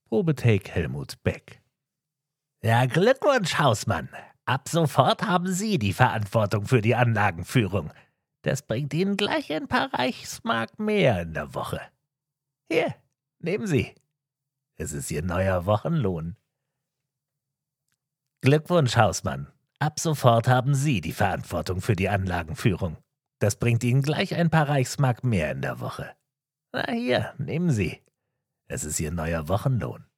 Probetake Helmut Beck. Ja, Glückwunsch, Hausmann. Ab sofort haben Sie die Verantwortung für die Anlagenführung. Das bringt Ihnen gleich ein paar Reichsmark mehr in der Woche. Hier, nehmen Sie. Es ist Ihr neuer Wochenlohn. Glückwunsch, Hausmann. Ab sofort haben Sie die Verantwortung für die Anlagenführung. Das bringt Ihnen gleich ein paar Reichsmark mehr in der Woche. Na hier, nehmen Sie. Es ist Ihr neuer Wochenlohn.